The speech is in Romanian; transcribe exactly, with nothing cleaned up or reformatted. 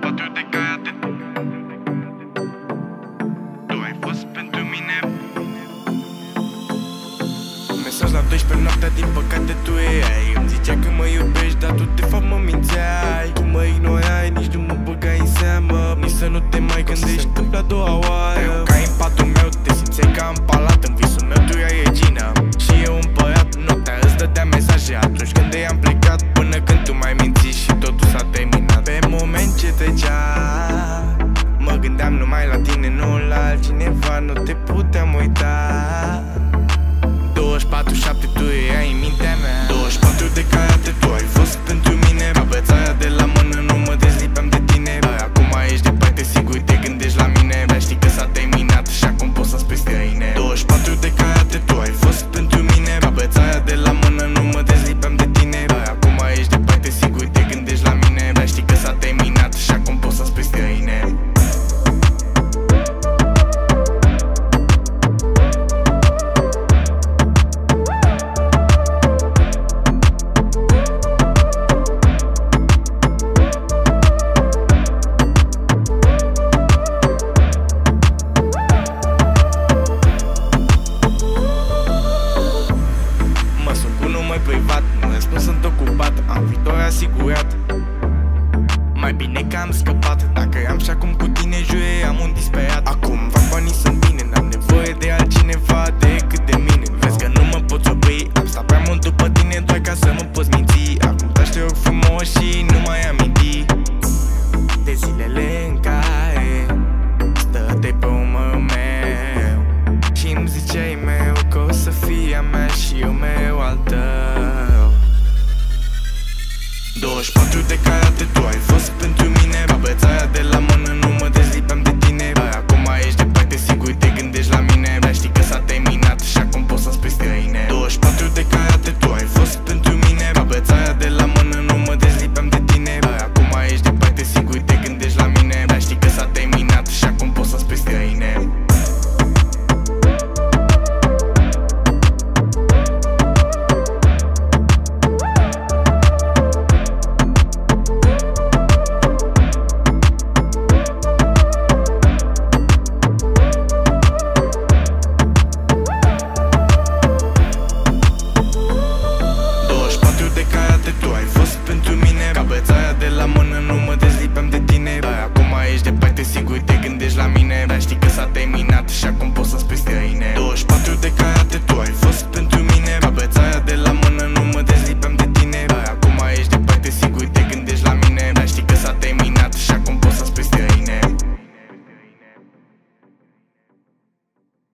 patru de karate. Tu ai fost pentru mine. Mesaj la doisprezece noaptea, din păcate tu erai. Îmi zicea că mă iubești, dar tu de fapt mă mințeai. Tu mă ignorai, nici nu mă băgai în seamă. Nici să nu te mai gândești, se întâmplă a doua oară. Ca în patul meu, te simțeai ca în palat. În visul meu tu erai regină și eu împărat. Noaptea îți dădea mesaje atunci când i-am plecat, până când tu mai minți și totul s-a terminat. Pe moment ce trecea, mă gândeam numai la tine, nu la altcineva. Nu te puteam uita. Douăzeci și patru șapte tu erai în mintea mea. Douăzeci și patru de karate, tu ai fost pentru mine. Ca bățaia de la mână, nu mă dezlipeam de tine. Dar acum ești departe, sigur te gândești la mine. Dar știi că s-a terminat și acum poți să spui străine. Douăzeci și patru de karate, tu ai fost pentru mine. Ca bățaia de la mână, nu mă dezlipeam de tine. Dar acum ești departe, sigur te gândești la mine. Dar știi că s-a terminat și acum poți să spui străine. Privat, nu răspund, sunt ocupat, am viitor asigurat. Mai bine că am scăpat, dacă am și acum cu tine jure, am un disperat. Acum fac banii, sunt bine, n-am nevoie de altcineva decât de mine. Vezi că nu mă poți opri, am stat prea mult după tine doar ca să mă poți minți. Acum taci, te rog frumos și nu mai aminti de zilele în care stăteai pe umărul meu și îmi ziceai mereu că o să fii a mea și eu mereu al tău. Douăzeci și patru de karate, tu ai fost pentru mine. Ca bățaia de la mână,